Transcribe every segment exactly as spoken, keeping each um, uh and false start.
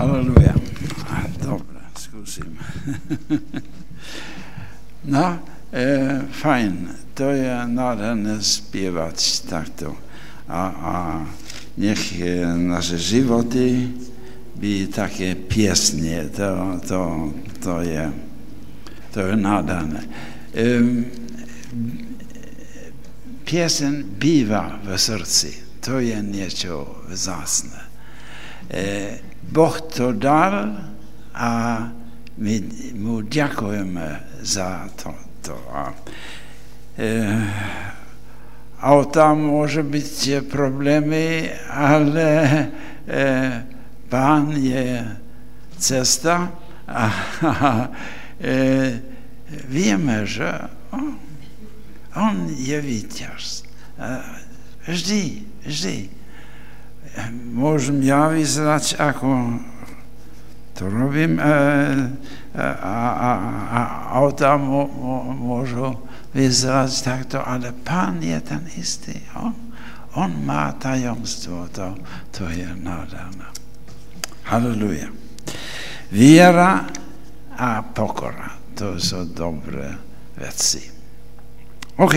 Halleluja. Dobre, skúsim. No, e, fajn. To je nádherné spievať takto. A, a nech e, naše životy by také piesne. To, to, to je to je nádherné. E, piesen býva v srdci. To je niečo vzácne. E, Boh to dal a my mu ďakujeme za to. to. A, e, auta môže byť problémy, ale e, Pán je cesta a, a e, vieme, že on, on je víťaz. Vždy, vždy. Môžem ja vyzerať, ako to robím, a, a, a, a auta mô, môžu vyzerať takto, ale Pán je ten istý. On, on má tajomstvo, to, to je nádherné. Halleluja. Viera a pokora, to sú dobré veci. OK.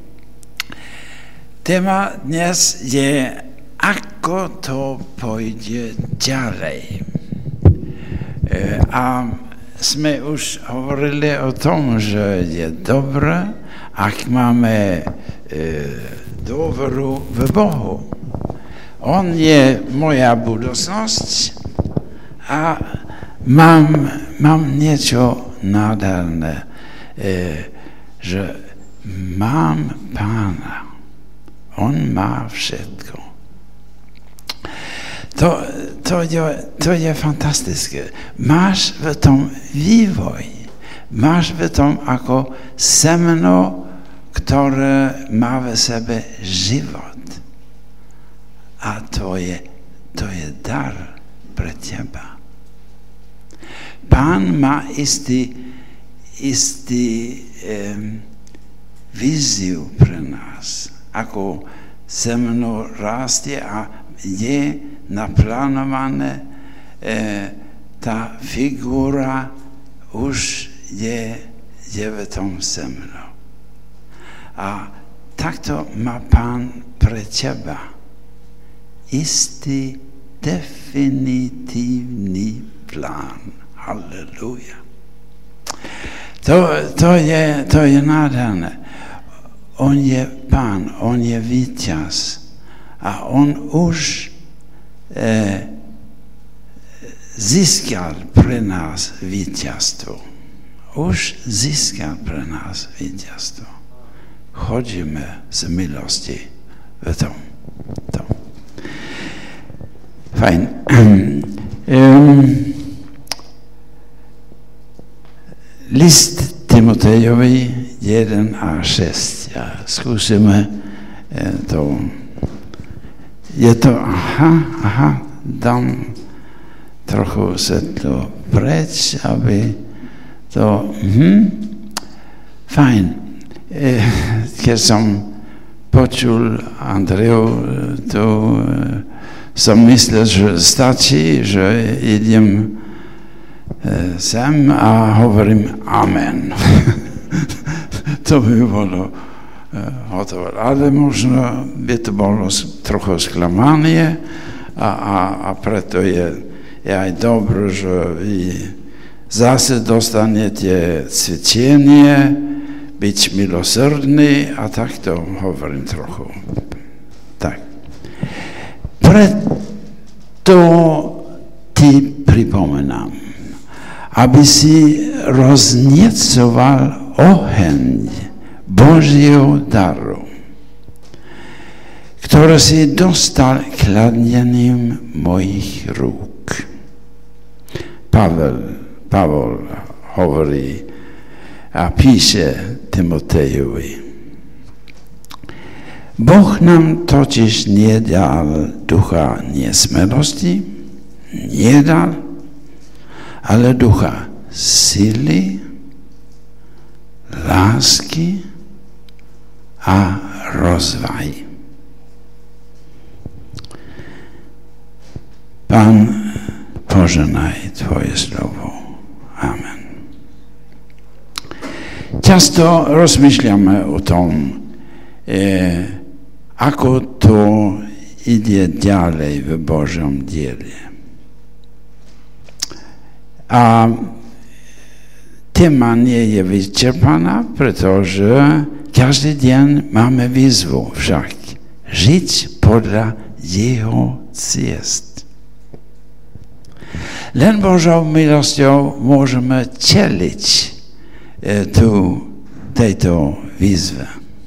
Téma dnes je, ako to pôjde ďalej. E, a sme už hovorili o tom, že je dobré, ak máme e, dôveru v Bohu. On je moja budúcnosť a mám, mám niečo nádherné, e, že mám Pána. On má všetko. To, to, je, to je fantastické. Máš v tom vývoj. Máš v tom ako semeno, ktoré má v sebe život. A to je, to je dar pre teba. Pán má istý, istý um, víziu pre nás. Ako semeno rastie a je naplánované, e, tá figura už je, je v tom semeno. A takto má Pán pre teba istý definitívny plán. Halleluja. To, to, je, to je nádherné. On je Pán, on je víťaz a on už e, získal pre nás víťazstvo. Už získal pre nás víťazstvo. Chodíme z milosti v tom. tom. Fajn. um, list Timotejovi jeden a šesť. Ja skúsime to. Je to, aha, aha, dám trochu svetlo preč, aby to, hm, fajn. E, keď som počul Andreju, to e, som myslel, že stačí, že idem e, sem a hovorím amen. To by bolo uh, hotové. Ale možno by to bolo trochu sklamanie a, a, a preto je, je aj dobré, že vy zase dostanete cvičenie, byť milosrdný a takto hovorím trochu. Tak. Preto ti pripomínam, aby si rozniecoval oheň Božieho daru, ktoré si dostal kladnením mojich rúk. Pavel, Pavel hovorí a píše Timotejovi. Boh nám totiž nedal ducha nesmelosti, nedal, ale ducha sily, lásky a rozvahy. Pán pożegnaj Twoje słowo. Amen. Często rozmyślamy o tym, e, ako to idzie dalej w Bożym dziele. A tema nie jest wyczerpana, protože każdy dzień mamy výzvu však żyć podle Jeho cest. Len Bożą miłością możemy czelić e, tu tejto výzvy.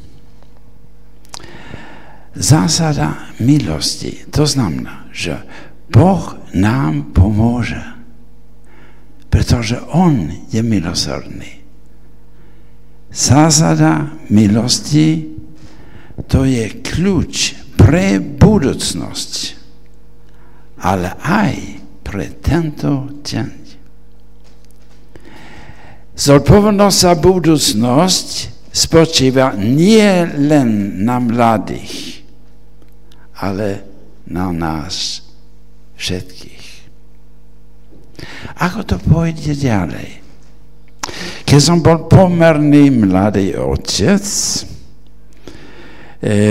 Zasada miłości to znamená, że Bóg nam pomoże, protože On je milosrdný. Zasada miłości to je klucz pre budoucnosť, ale aj pre tento dzień. Zodpovednosť za budúcnosť spočíva nie len na mladých, ale na nás všetkých. Ako to pôjde ďalej? Keď som bol pomerný mladý otec, e,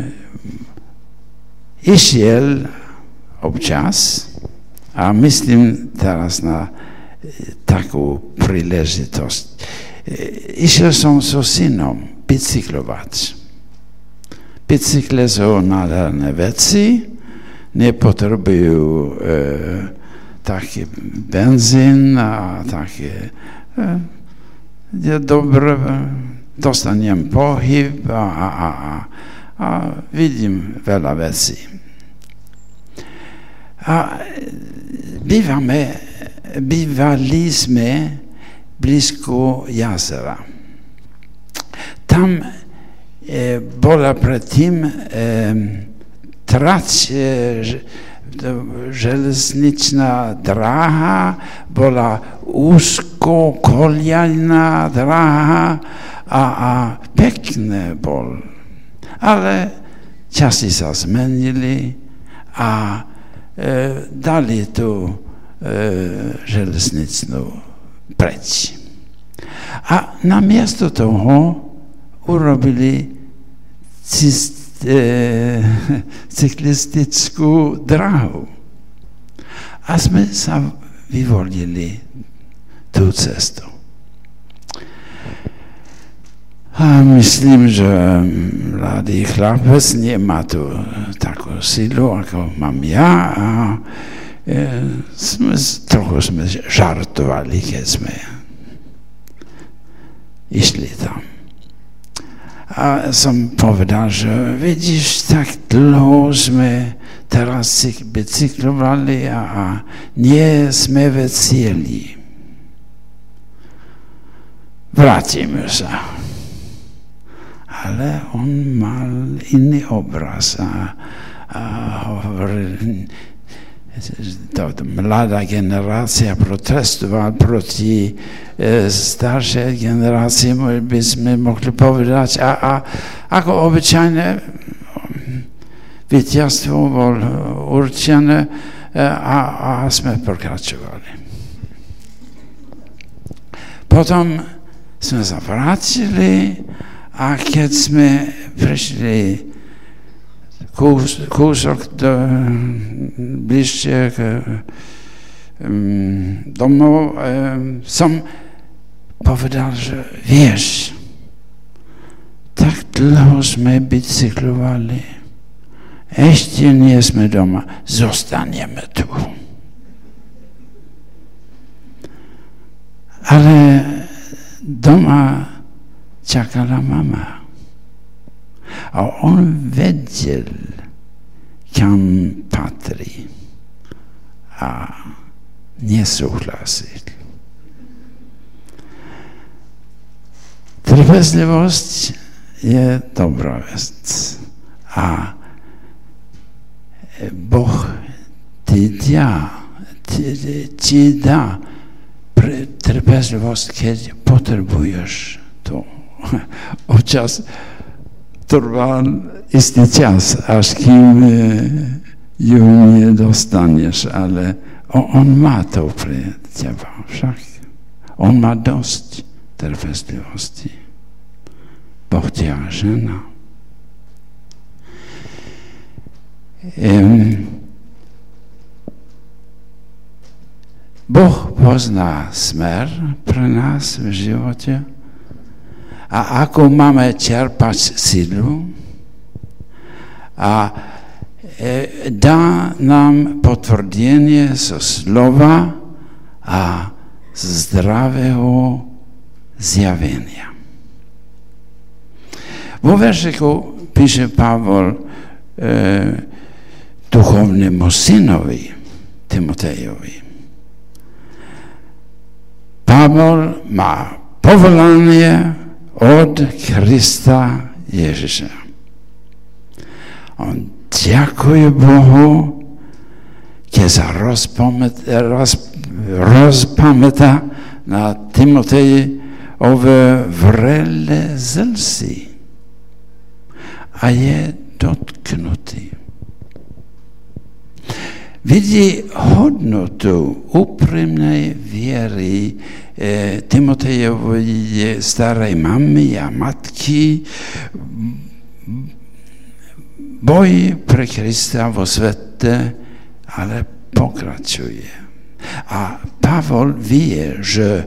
išiel občas, a myslím teraz na takú príležitosť. Išiel som so synom bicyklovať. Bicykle sú nádherné veci, nepotrebujú e, taký benzín a také e, je dobré, dostanem pohyb a, a, a, a vidím veľa vecí. A bývame, bývali sme blízko jazera. Tam e, bola predtým e, trať, e, železničná dráha, bola úzko koliajná dráha a, a pekné bol. Ale časy sa zmenili a e, dali tu e, železničnú preč. A namiesto toho urobili cist, e, cyklistickú dráhu. A sme sa vyvolili tú cestu. A myslím, že mladý chlapec nemá tu takú silu, ako mám ja. A e, sme, trochu sme žartovali, keď sme išli tam. A som povedal, že vidíš, tak dlho sme teraz bicyklovali a, a nie sme v cieli. Vrátime sa. Ale on mal iný obraz a, a hovoril, to mladá generácia protestovala proti e, staršej generácii, by sme mohli povedať. A, a ako obyčajne víťazstvo bol určené a, a sme pokračovali. Potom sme sa vrátili a keď sme prišli Kús, kúsok do, bližšie k um, domov, um, som povedal, že vieš, tak dlho sme bicyklovali, ešte nie sme doma, zostaneme tu. Ale doma čakala mama. A on vedel, kam patrí a nesúhlasil. Trpezlivosť je dobrá vec a Boh ti dá, ti, ti dá trpezlivosť, keď potrebuješ to. Občas trvá istý čas, až kým ju nie dostaniesz, ale on, on ma to pre teba však. On má dosť trpezlivosti. Boh ťa žena. Um, Boh pozná smer pre nás v živote a ako máme čerpať silu a e, dá nám potvrdenie zo slova a zdravého zjavenia. Vo veršiku píše Pavol e, duchovnému synovi Timotejovi. Pavol má povolanie od Krista Ježiša. On ďakuje Bohu, keď sa rozpamätá, roz, rozpamätá na Timotejové vrele zlsy a je dotknutý. Vidí hodnotu úprimnej viery e, Timotejovej starej mamy a matky, boj pre Krista vo svete, ale pokračuje. A Pavol vie, že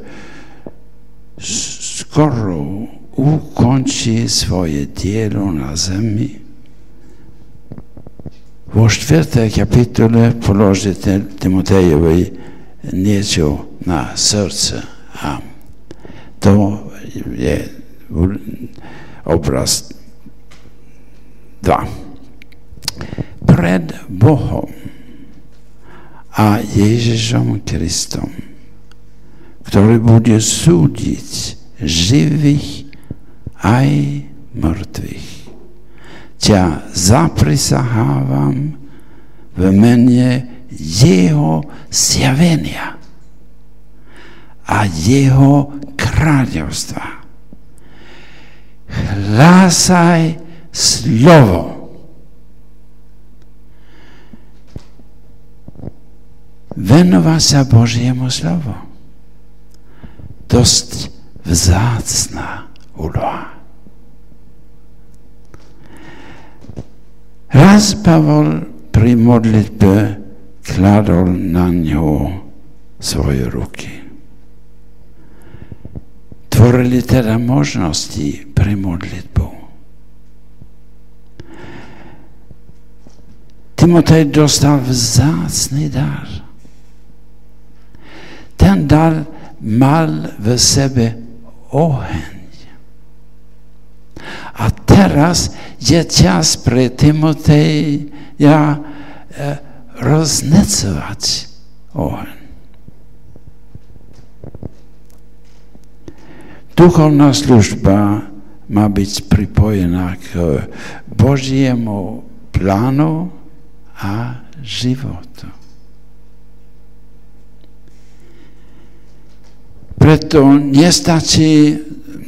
skoro ukončí svoje dielo na zemi. Vo štvrtej kapitole položí Timotejovi niečo na srdce. A to je obraz dva. Pred Bohom a Ježišom Kristom, ktorý bude súdiť živých aj mŕtvych, ťa zaprisahávam v mene jeho zjavenia a jeho kráľovstva. Hlásaj slovo. Venovať sa Božiemu slovu. Dosť vzácna úloha. Raz Pavol pri modlitbe kladol na ňo svoje ruky. Tvorili teda možnosti pre modlitbu. Timotej dostal vzácny dar. Ten dar mal v sebe oheň. A teraz je čas pre Timoteja eh, roznecovať oheň. Duchovná služba má byť pripojená k Božiemu plánu a životu. Preto nestačí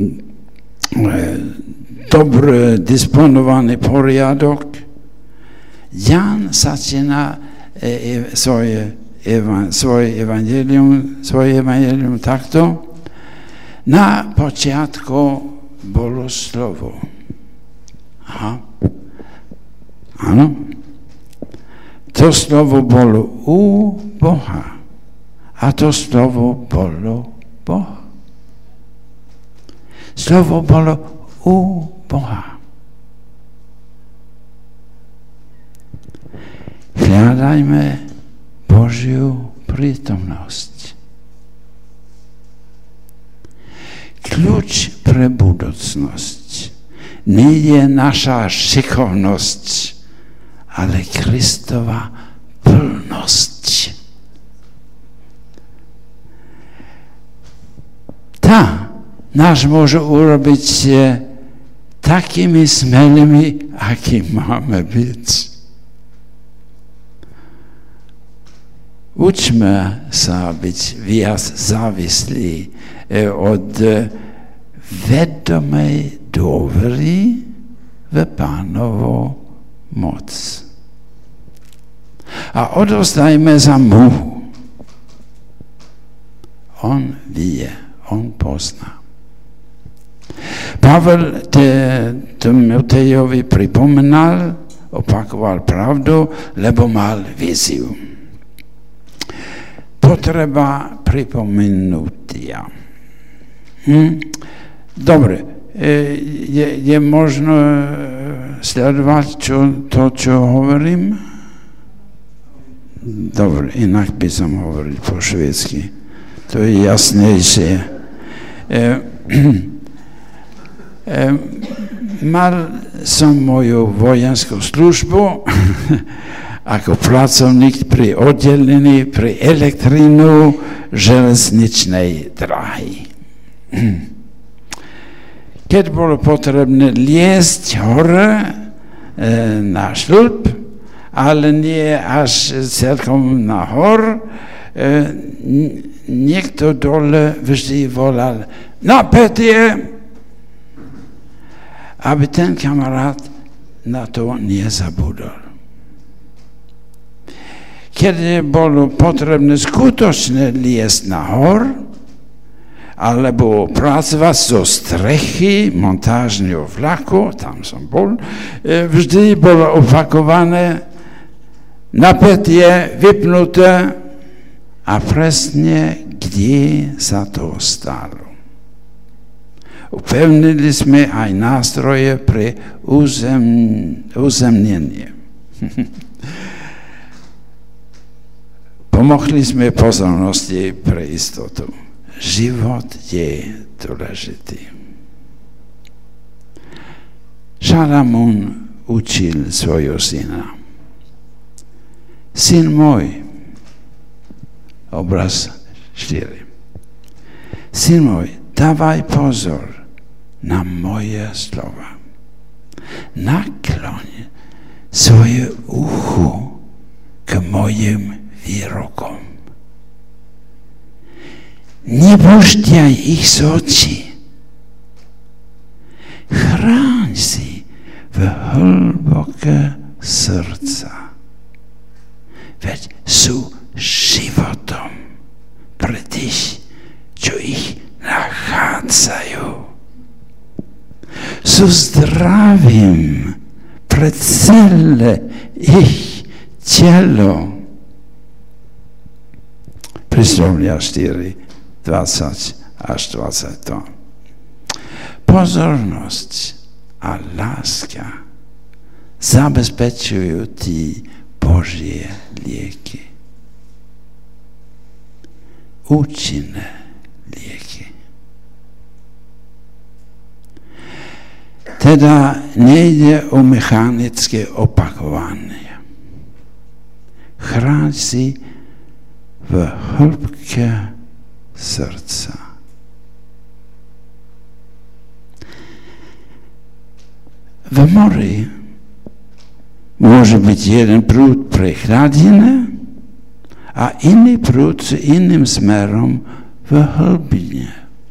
dobre disponovaný poriadok. Jan začína e, e, svoje, eva, svoje evangelium, svoje evangelium takto. Na počiatku bolo slovo. Aha. Áno. To slovo bolo u Boha. A to slovo bolo Boh. Slovo bolo u Boha. Hľadajme Božiu prítomnosť. Kľúč pre budúcnosť nie je naša šikovnosť, ale Kristova plnosť. Tá nás môže urobiť takými smelými, aký máme byť. Učme sa byť viac závislí od vedomej dôvery v Pánovu moc. a odovzdajme za mu. On vie, on pozná. Pavel Timotejovi pripomenal, opakoval pravdu, lebo mal víziu. Potreba pripomenutia. Hm? Dobre, je, je možno sledovať čo, to, čo hovorím? Dobre, inak by som hovoril po švédsky. To je jasnejšie. E, e, mal som moju vojenskú službu ako pracovník pri oddelení pri elektrínu železničnej dráhy. Keď bolo potrebné liesť hore e, na šľub, ale nie až celkom nahor, e, niekto dole vždy volal napätie, aby ten kamarát na to nezabudol. Keď bolo potrebné skutočne liesť nahor, alebo pracovať zo strechy montážneho vlaku, tam som bol, vždy bolo opakované napätie, vypnuté a presne, kde sa to stalo. Upevnili sme aj nástroje pre uzem, uzemnenie. Pomohli sme pozornosti pre istotu. Život je dôležitý. Šalamún učil svojho syna. Syn môj, obraz štyri. Syn môj, dávaj pozor na moje slova. Nakloň svoje ucho k mojim výrokom. Nepúšťaj ich z očí. Chráň si v hlboké srdca. Veď sú životom pre tých, čo ich nachádzajú. Sú zdravím pre celé ich telo. Príslovia štyri, dvadsať až dvadsaťdva. Pozornosť a láska zabezpečujú tí Božie lieky. Účinné lieky. Teda nejde o mechanické opakovanie. Chráň si v hĺbke srdca. V mori môže byť jeden prúd pre hladine a iný prúd s iným smerom v hlbine.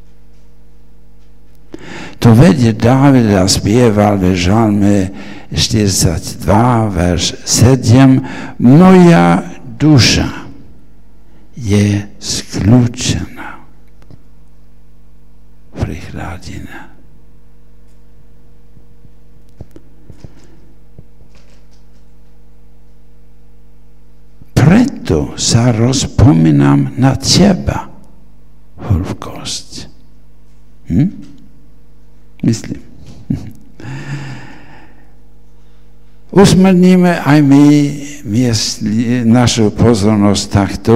To vedie Dávid a spieval v žalme štyridsaťdva, verš sedem. Moja duša je skľúčená pri hladine. Preto sa rozpomínam na teba, hĺbkosť. Hm? Myslím. Usmerníme aj my mysli, našu pozornosť takto.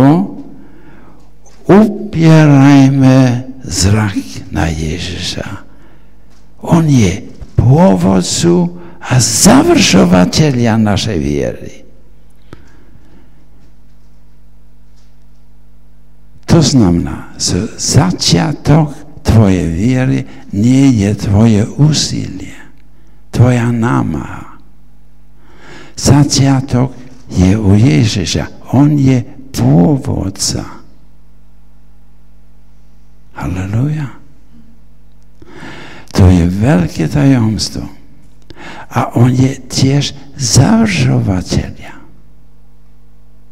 Upierajme zrak na Ježiša. On je pôvodcu a završovateľia našej viery. To znamená, že začiatok tvojej viery nie je tvoje úsilie, tvoja námaha. Začiatok je u Ježiša. On je pôvodca. Halleluja. To je veľké tajomstvo. A on je tiež završovateľia.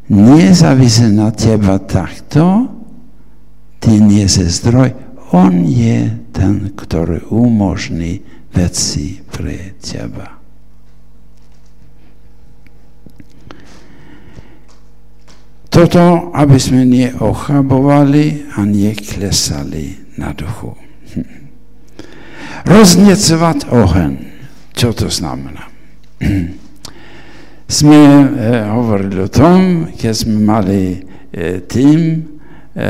nie závisí na teba takto, ty nie si zdroj, on je ten, ktorý umožní veci pre teba. Toto, aby sme neochabovali a neklesali na duchu. Roznecovať oheň. Čo to znamená? Sme e, hovorili o tom, keď sme mali e, tým e, e,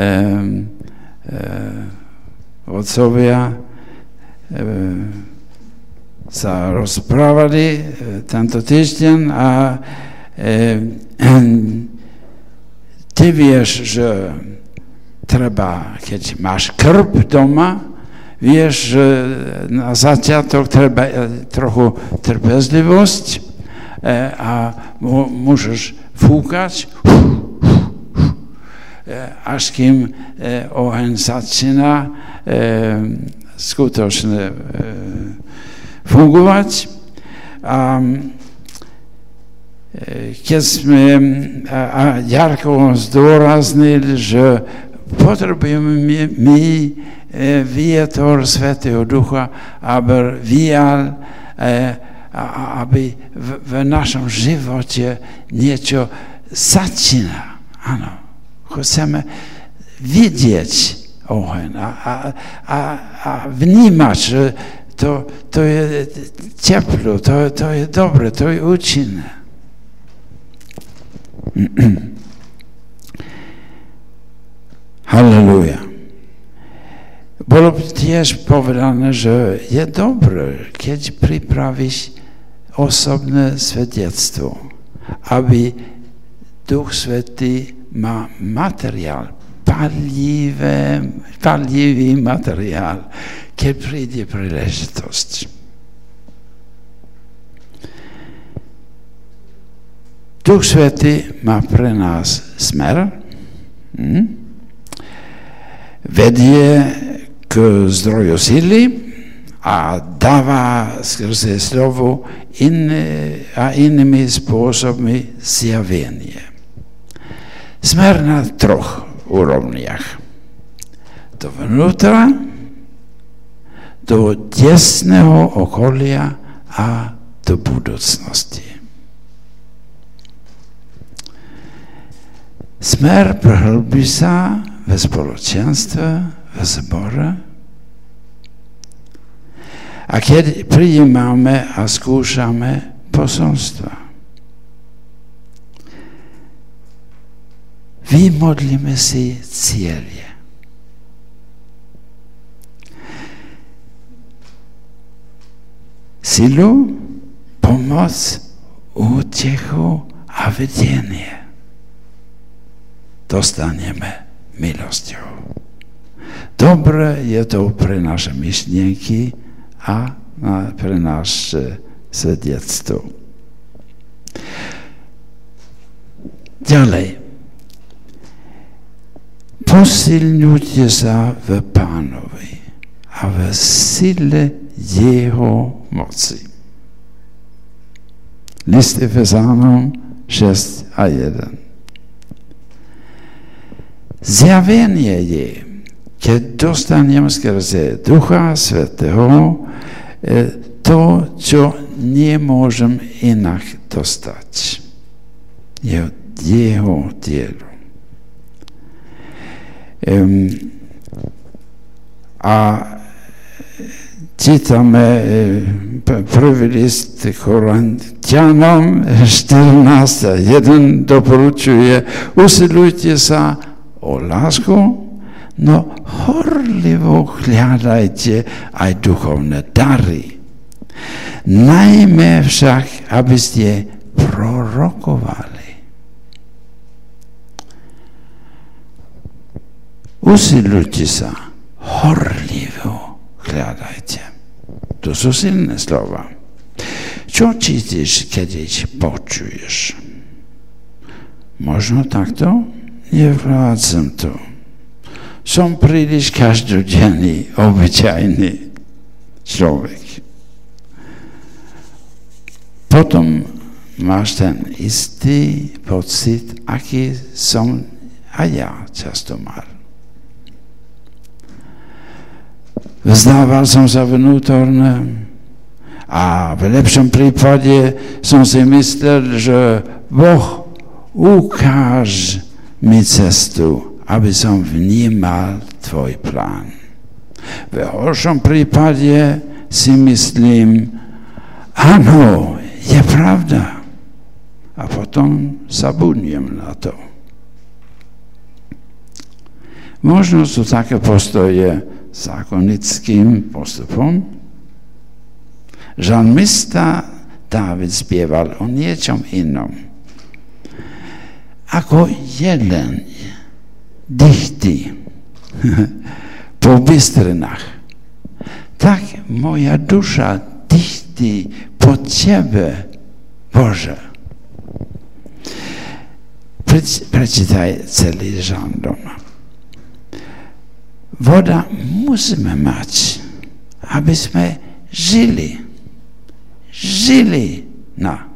otcovia e, sa rozprávali e, tento týždeň a e, e, ty vieš, že treba, keď máš krb doma, vieš, že na začiatok treba trochu trpezlivosť a môžeš fúkať, až kým oheň začína skutočne fungovať. A keď sme, a Jarko zdôraznil, že potrebujeme my vietor Svätého Ducha, aby vial, aby v našom živote niečo začína. Áno, chceme vidieť oheň a, a, a, a vnímať, že to, to je teplo, to, to je dobre, to je účinné. Halleluja. Bolo tiež povedané, že je dobré, keď pripravíš osobné svedectvo, aby Duch Svätý má materiál, palivé, palivý materiál, keď príde príležitosť. Duch Svätý má pre nás smer, hm? vedie k zdroju síly a dáva skrze slovo iné a inými spôsobmi zjavenie. Smer na troch úrovniach. Do vnútra, do tesného okolia a do budúcnosti. Smer prehlbí sa ve spoločenstve, v zbore. A keď prijímame a skúšame posolstva, vymodlíme si cieľe. Silu, pomoc, útechu a vedenie dostaneme milosťou. Dobre je to pre naše myšlienky a pre naše svedectvo. Ďalej. Posilňujte sa v Pánovi a v sile jeho moci. List Efezánom šesť a jeden. Zjavenie je, keď dostanem skrze Ducha Svätého to, čo nemôžem inak dostať. Je jeho dielo. Um, a čítame prvý list Korinťanom štrnásť a jeden doporučuje, usilujte sa o lásku, no horlivo hľadajte aj duchovné dary. Najmä však, aby ste prorokovali. Usilujte sa, horlivo hľadajte. To sú silné slova. Čo čítiš, keď ich počuješ? Možno takto? Nevládzem to. Som príliš každodenný, obyčajný človek. Potom máš ten istý pocit, aký som a ja často mal. Vzdával som sa vnútorne a v lepšom prípade som si myslel, že Boh ukáž mi cestu, aby som vnímal tvoj plán. V horšom prípade si myslím, áno, je pravda. A potom sa budnem na to. Možno sú také postoje zákonickým postupom. Žalmista Dávid spieval o niečom inom. Ako jeden dychtí po bystrinách, tak moja duša dychtí po Tebe, Bože. Prečítaj celý žalm doma. Voda musíme mať, aby sme žili. Žili na.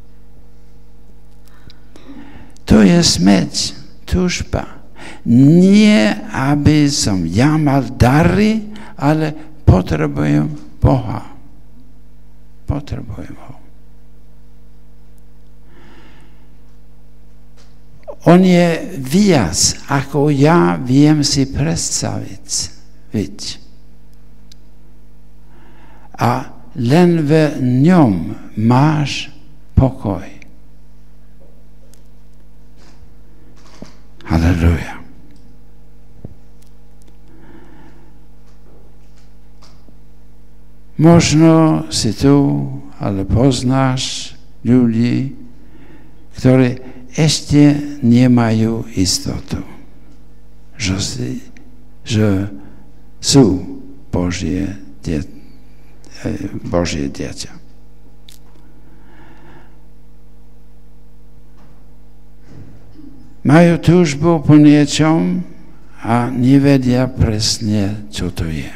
To je smieť, túžba. Nie, aby som ja mal dary, ale potrebujem Boha. Potrebujem ho. On je viac, ako ja viem si predstaviť. A len v ňom máš pokoj. Halleluja. Možno si tu, ale poznáš ľudí, ktorí ešte nemajú istotu, že, si, že sú Božie, die, Božie dieťa. Majú túžbu po niečom a nevedia presne, čo to je.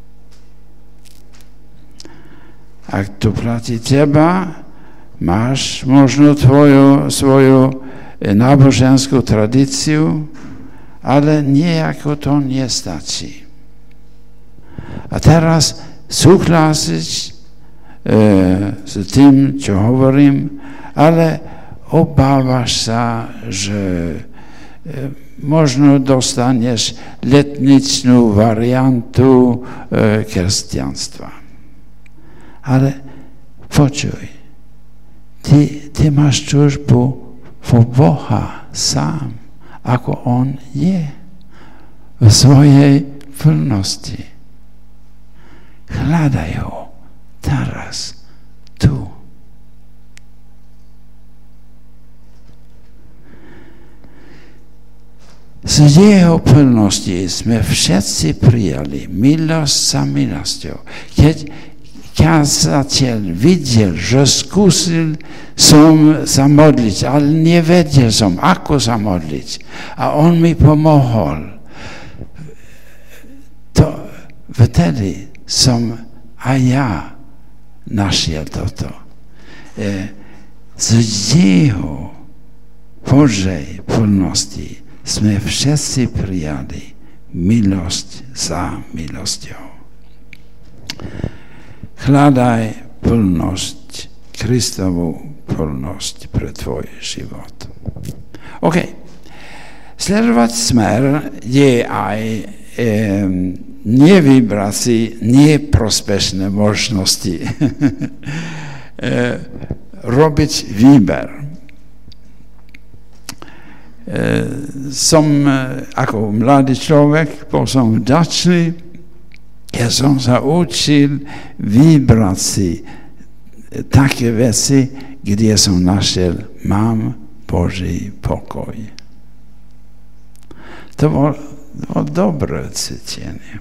Ak to platí teba, máš možno tvoju, svoju náboženskú tradíciu, ale nejako to nestačí. A teraz súhlasiť e, s tým, čo hovorím, ale obávaš sa, že e, možno dostaneš letničnú variantu e, kresťanstva. Ale počuj, Ty, ty máš túžbu vo Boha sám, ako On je v svojej plnosti. Hľadaj ho teraz, tu. Z jeho plnosti sme všetci prijali milosť za milosťou. Keď kazateľ videl, že skúsil som sa modliť, ale nevedel som, ako sa modliť. A on mi pomohol. To, vtedy som aj ja našiel toto. E, z jeho Božej plnosti sme všetci prijali milosť za milosťou. Hľadaj plnosť, Kristovú plnosť pre tvoj život. OK. Sledovať smer je aj e, nevybrať si neprospešné možnosti. e, robiť výber. E, som ako mladý človek, bol som vďačný. Ja som sa učil vybrať si také veci, kde som našiel, mám Boží pokoj. To bolo, bolo dobré cítenie.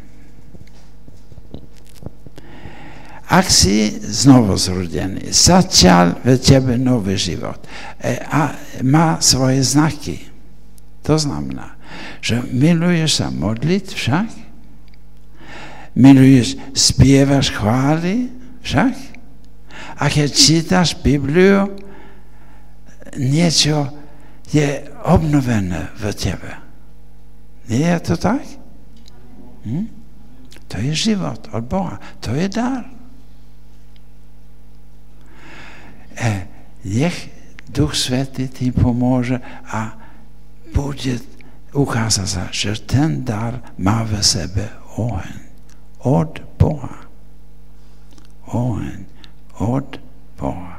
Ak si znovu zrodený, začal v tebe nový život a má svoje znaky. To znamená, že miluješ sa modliť však, miluješ, spievaš chvály však, a keď čítaš Bibliu niečo je obnovené v tebe. Nie je to tak? Hm? To je život od Boha. To je dar. E, nech Duch Svätý ti pomôže a bude ukázať sa, že ten dar má v sebe oheň od Boha. Oheň od Boha.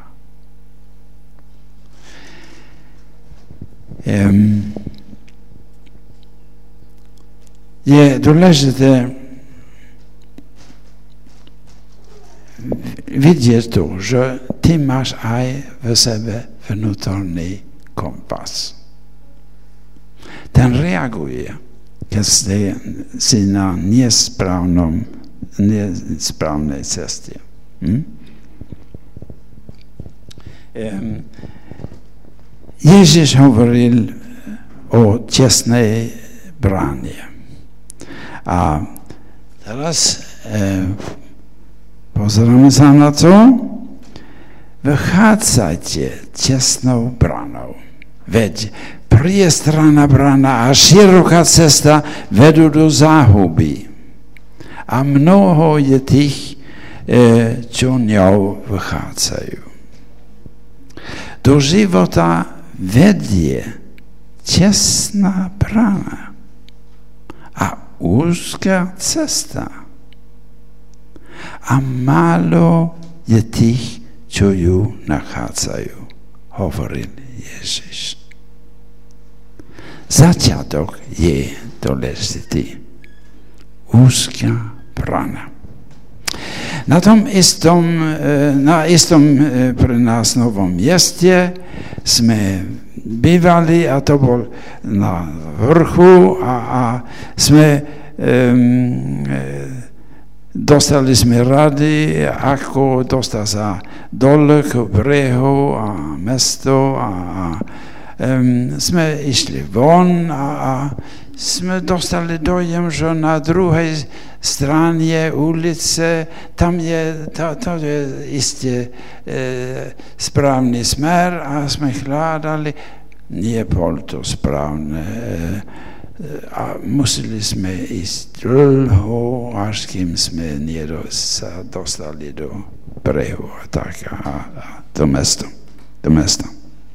Um, je dôležité vidieť to, že ty máš aj v sebe vnútorný kompas. Ten reaguje, keď si na nesprávnom, nesprávnej ceste. Hm? Um, Ježiš hovoril o tesnej bráne. A teraz e, pozeráme sa na to. Vychádzajte tesnou bránou. Veď priestraná brána a široká cesta vedú do záhuby. A mnoho je tých, e, čo ňou vychádzajú. Do života vedie tesná brána a úzka cesta. A málo je tých, čo ju nachádzajú, hovoril Ježiš. Začiatok je dôležitý. Úzka brána. Na tom istom, na istom pre nás novom mieste sme bývali a to bol na vrchu a, a sme um, dostali sme rady, ako dostať sa dole k brehu a mesto a, a um, sme išli von a, a sme dostali dojem, že na druhej strane ulice, tam je, to, to je isté e, správny smer a sme hľadali, nie bol to správne e, a museli sme ísť dlho, až kým sme nie sa dostali do brehu a tak a, a do mesta. Do mesta.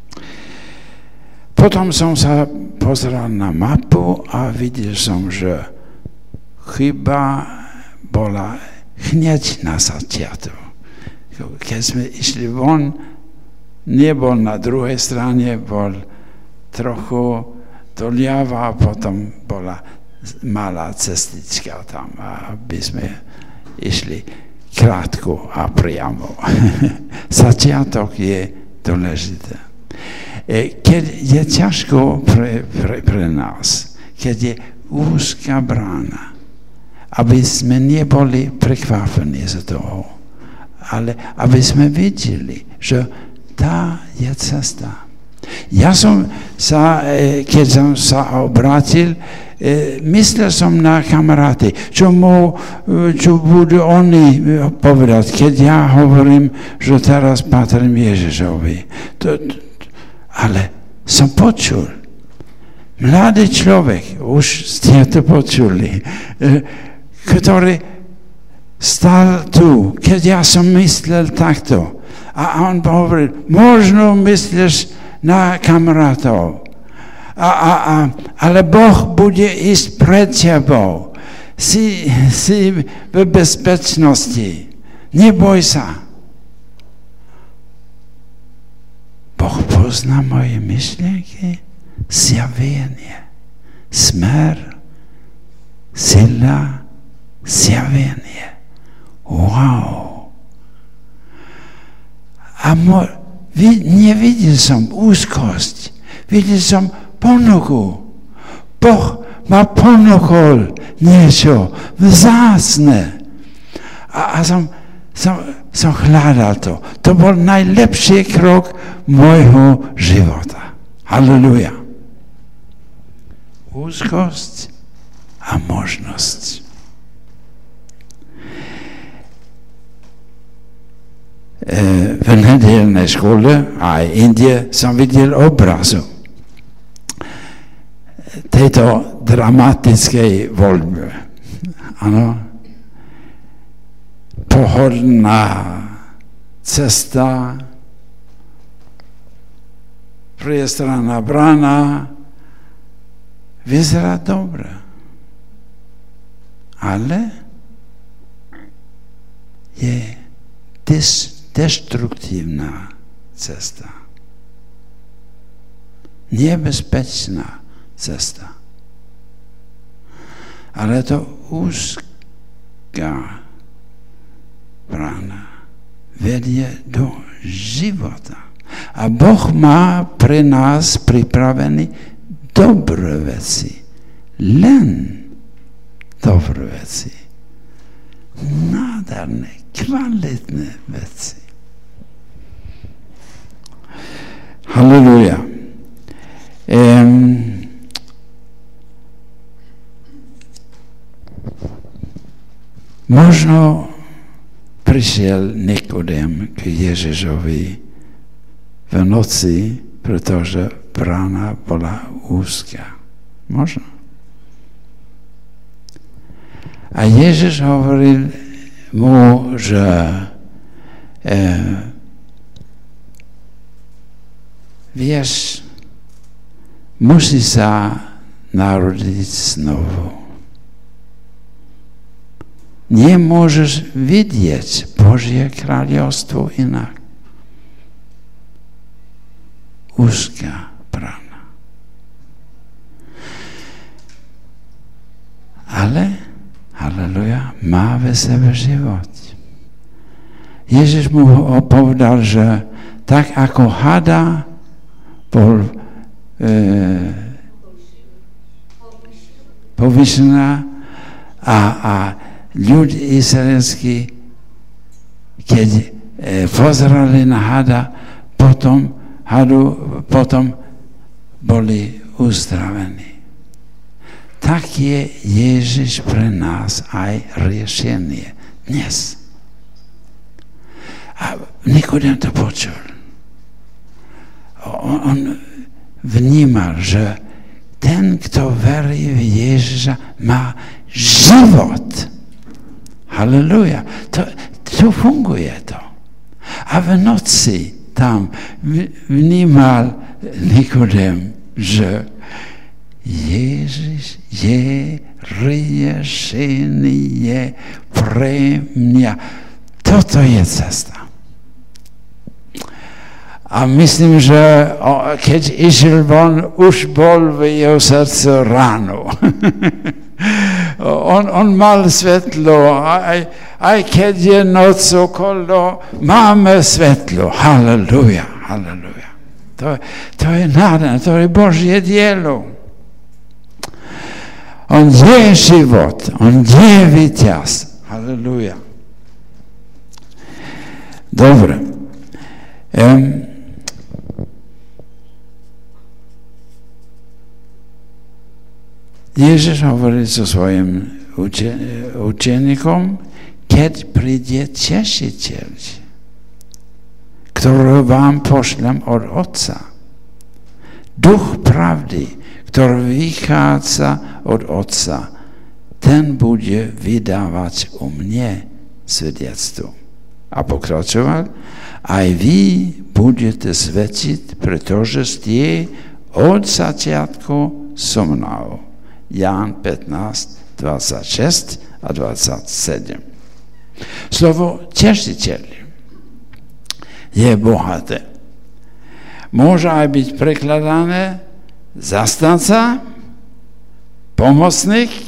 Potom som sa pozeral na mapu a videl som, že chyba bola hneď na začiatku. Keď sme išli von, nebol na druhej strane, bol trochu doľava a potom bola malá cestička tam, aby sme išli krátko a priamo. Začiatok je dôležité. Keď je ťažko pre, pre, pre nás, keď je úzka brána, aby sme neboli prekvapení z toho, ale aby sme videli, že tá je cesta. Ja som sa, keď som sa obrátil, myslel som na kamaráty, čo, mu, čo budú oni povedať, keď ja hovorím, že teraz patrím Ježišovi. To, ale som počul, mladý človek, už ste to počuli, ktorý stal tu, keď ja som myslel takto. A on hovoril, možno myslíš na kamarátov, a, a, a, ale Boh bude ísť pred tebou. Si, si v bezpečnosti. Neboj sa. Boh pozná moje myšlienky, zjavenie, smer, sila, zjavenie. Wow. A mo, vid, nevidel som úzkosť, videl som ponuku. Boh ma ponúkol niečo vzácne. A, a som, som, som hľadal to. To bol najlepší krok môjho života. Halleluja. Úzkosť a možnosť. v nedělné škole a Indie jsem viděl obrazu této dramatické volby. Ano, pohodlná cesta, priestranná brána, vyzerá dobre. Ale je des, destruktívna cesta. Nebezpečná cesta. Ale to úzká brána vedie do života. A Boh má pre nás pripravené dobré veci. Len dobré veci. Nádherné, kvalitné veci. Halleluja. Um, možno prišiel Nikodem k Ježišovi v noci, pretože brána bola úzka. Možno. A Ježiš hovoril mu, že e, vieš, musí sa narodiť znovu. Nemôžeš vidieť Božie kráľovstvo inak. Úzká brána. Ale, halleluja, má ve sebe život. Ježiš mu povedal, že tak ako hada bol e, povýšená a, a ľud izraelský, keď e, pozerali na hada, potom hadu, potom boli uzdravení. Tak je Ježiš pre nás aj riešenie dnes. A Nikodem to počul. On, on vnímal, že ten, kto verí v Ježiša, má život. Halleluja. To, to funguje to. A v noci tam vnímal Nikodem, že Ježiš je riešenie pre mňa. Toto je cesta. A myslím, že keď išiel von, už bol v jeho srdcu ráno. on, on mal svetlo, aj, aj keď je noc okolo, máme svetlo. Halleluja, halleluja. To, to je nádherné, to je Božie dielo. On je život, on je víťaz. Halleluja. Dobre. Um, Ježiš hovorí so svojim učeníkom, keď príde Tešiteľ, ktorý vám pošlem od Otca. Duch pravdy, ktorý vychádza od Otca, ten bude vydávať o mne svedectvo. A pokračoval, aj vy budete svedčiť, pretože ste od začiatku so mnou. Ján pätnásť, dvadsaťšesť a dvadsaťsedem. Slovo Tešiteľ je bohaté. Môže aj byť prekladané zastanca, pomocník,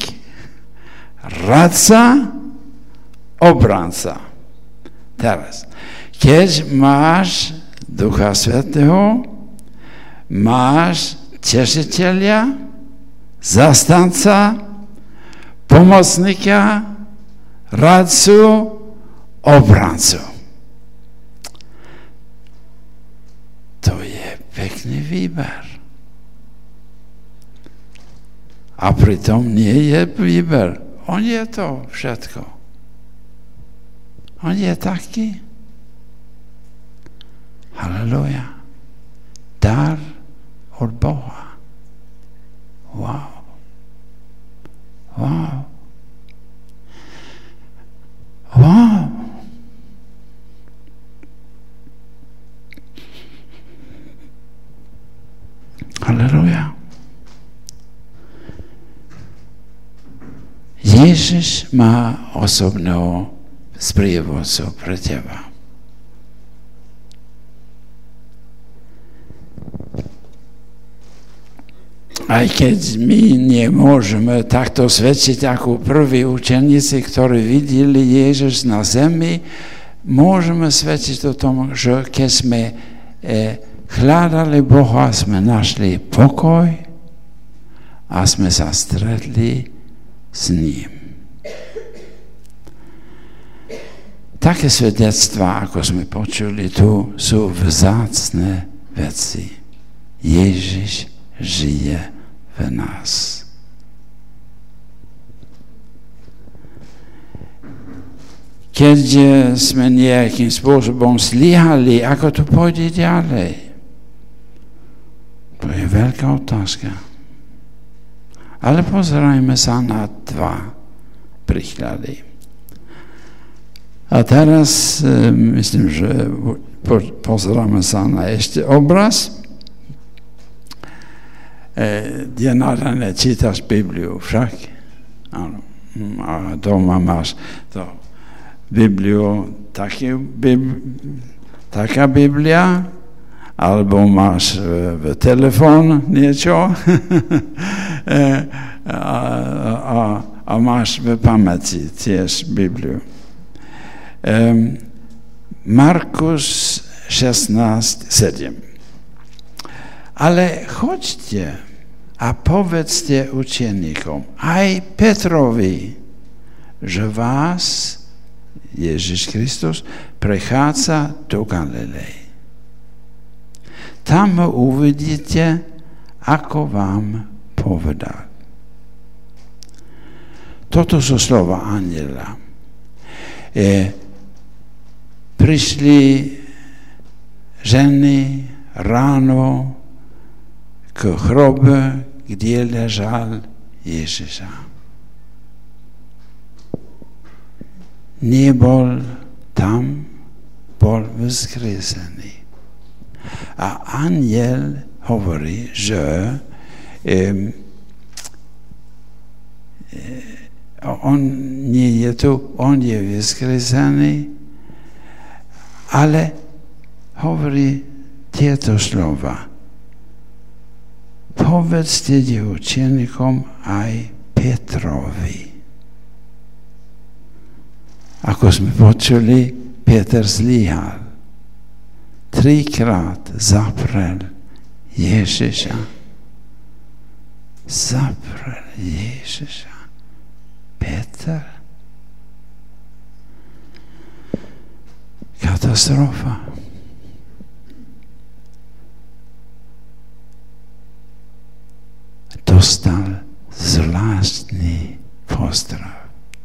radca, obranca. Teraz, keď máš Ducha Svätého, máš Tešiteľa, zastanca, pomocníka, radcu, obrancu. To je pekný výber. A pritom nie je výber. On je to všetko. On je taký. Halleluja. Dar od Boha. Wow. Wow. Wow. Halleluja. Ježiš má osobného sprievodcu pre teba. Aj keď my nemôžeme takto svedčiť ako prví učeníci, ktorí videli Ježiš na zemi, môžeme svedčiť o tom, že keď sme eh, hľadali Boha, sme našli pokoj a sme sa stretli s ním. Také svedectvá, ako sme počuli tu, sú vzácne veci. Ježiš žije v nás. Keď sme nejakým spôsobom zlyhali, ako to pôjde ďalej? To je veľká otázka. Ale pozerajme sa na dva príklady. A teraz e, myslím, že po, pozeráme sa na ešte obraz, e, kde nadané čítaš Bibliu však. Áno. A doma máš to Bibliu, taký, bib, taká Biblia, alebo máš v telefón niečo a, a, a máš v pamäti tiež Bibliu. Um, Markus šestnásť sedem. Ale choďte a povedzte učeníkom, aj Petrovi, že vás Ježiš Kristus prechádza do Galilei. Tam ho uvidíte, ako vám povedal. Toto sú slova anjela. E, prišli ženy ráno k hrobe, kde ležal Ježiša. Nebol tam, bol vzkriesený. A anjel hovorí, že um, on nie je tu, on je vzkriesený, ale hovorí tieto slova. Povedzte učeníkom aj Petrovi. Ako sme počuli, Peter zlyhal. Trikrát zaprel Ježiša. Zaprel Ježiša. Peter. Katastrofa. Dostal zvláštny pozdrav.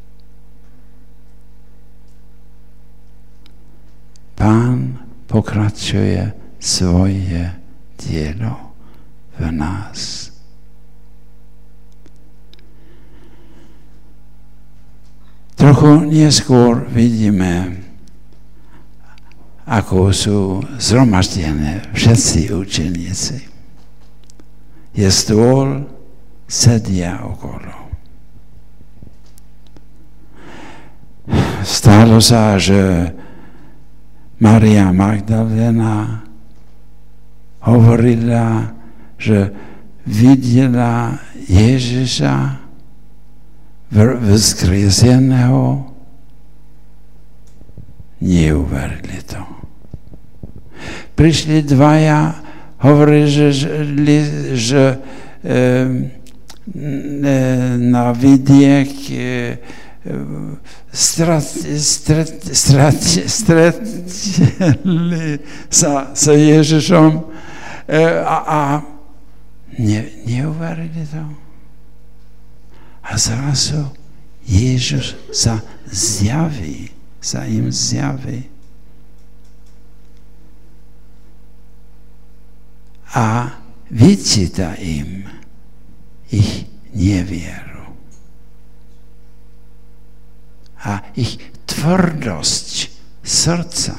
Pán pokračuje svoje dielo v nás. Trochu neskôr vidíme, ako sú zhromaždené všetci učeníci. Je stôl, sedia okolo. Stalo sa, že Maria Magdalena hovorila, že videla Ježiša vzkrieseného. Neuverili to. Prišli dvaja, hovorili, že, že, že e, na vidiek e, strat, strat, strat, stretli sa s Ježišom e, a, a ne, neuverili to. A zrazu Ježiš sa zjaví, sa im zjaví. a vyčíta im ich nevieru a ich tvrdosť srdca.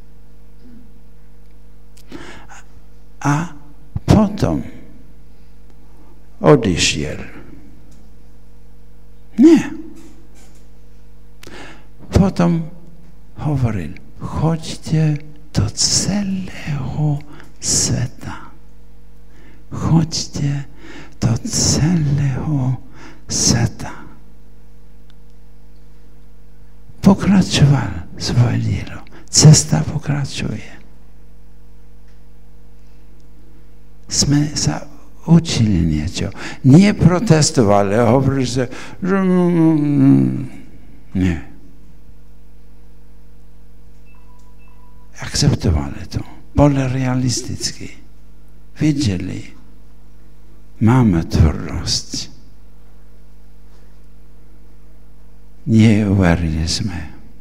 A potom odišiel. Nie. Potom hovoril, choďte do celého sveta. Choďte do celého sveta. Pokračoval svoje dielo. Cesta pokračuje. Sme sa učili niečo. Nie protestovali, hovorili sa, že nie. Akceptovali to. Boli realistickí. Videli. Máme tvrdosť. Nie uverili sme.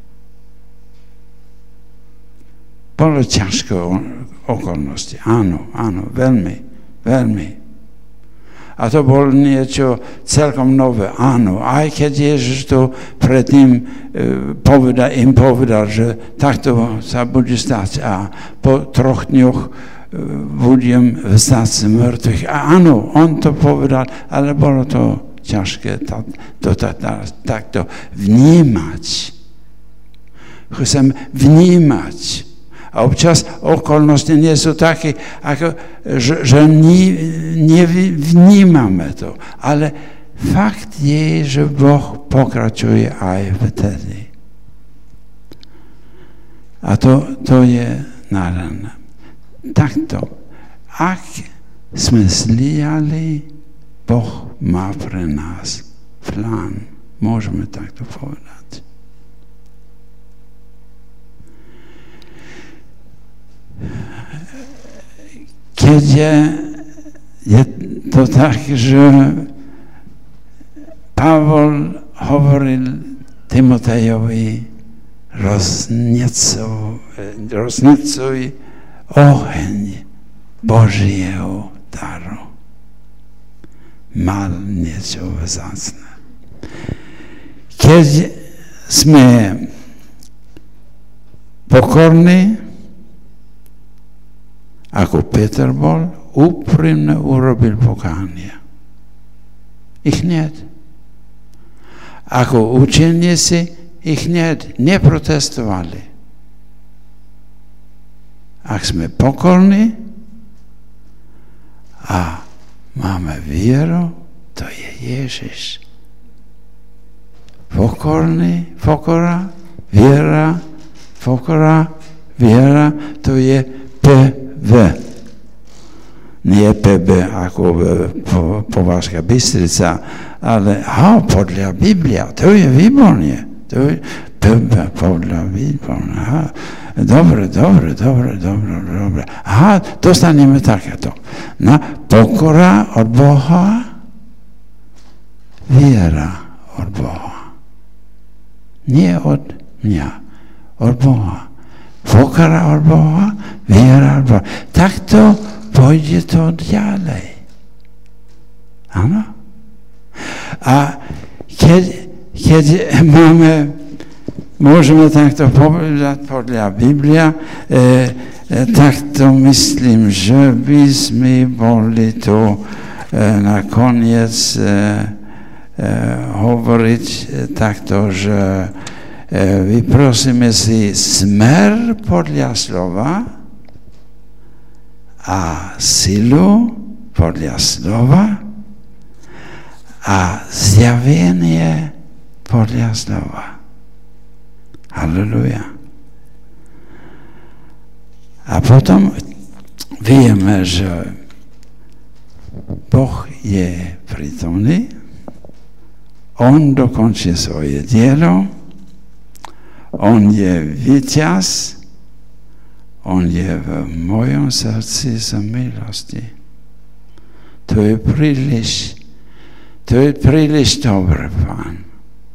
Bolo ťažké okolnosti. Áno, áno, veľmi, veľmi. A to bolo niečo celkom nové. Áno, aj keď Ježiš to predtým e, povedal, im povedal, že takto sa bude stať a po troch dňoch e, budem vstať z mŕtvych. A áno, on to povedal, ale bolo to ťažké to, to, to, to, takto vnímať. Chcem vnímať. A občas okolnosti nie sú také, ako, že, že nevnímame to. Ale fakt je, že Boh pokračuje aj vtedy. A to, to je nádherné. Takto. Ak sme sliali, Boh má pre nás plán. Môžeme takto povedať. Keď je, je to tak, že Pavol hovoril Timotejovi, roznecuj, roznecuj oheň Božieho daru. Mal niečo vzácne. Keď sme pokorní, ako Peter bol, úprimne urobil pokánie. Ich niet. Ako učeníci, ich niet. Neprotestovali. Ak sme pokorní a máme vieru, to je Ježiš. Pokorný, pokora, viera, pokora, viera, to je P V. Nie P B ako po, Považská Bystrica, ale ha, podľa Biblia, to je výborne. To je P B podľa výborne. Aha. Dobre, dobre, dobre, dobre, dobre. Aha, dostaneme takéto. Na pokora od Boha, viera od Boha. Nie od mňa, od Boha. Pokora od Boha, viera od Boha. Takto pôjde to ďalej. Áno? A keď, keď máme, môžeme takto povedať podľa Biblia, e, e, takto myslím, že by sme boli tu e, nakoniec e, e, hovoriť e, takto, že vyprosíme si smer podľa slova a silu podľa slova a zjavenie podľa slova. Halleluja. A potom vieme, že Boh je prítomný, on dokončí svoje dielo, on je víťaz, on je v mojom srdci z milosti. To je príliš, to je príliš dobré, Pán.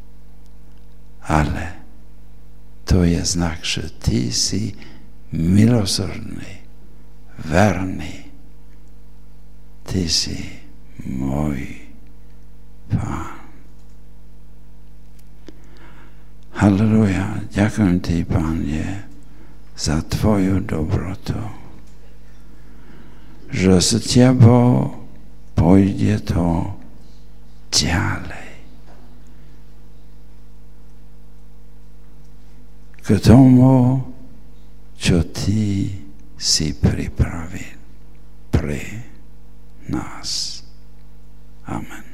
Ale to je znak, že ty si milosrdný, verný, Ty si môj Pán. Halleluja. Ďakujem Ti, Pane, za Tvoju dobrotu. Že s Tebou pôjde to ďalej. K tomu, čo Ty si pripravil pre nás. Amen.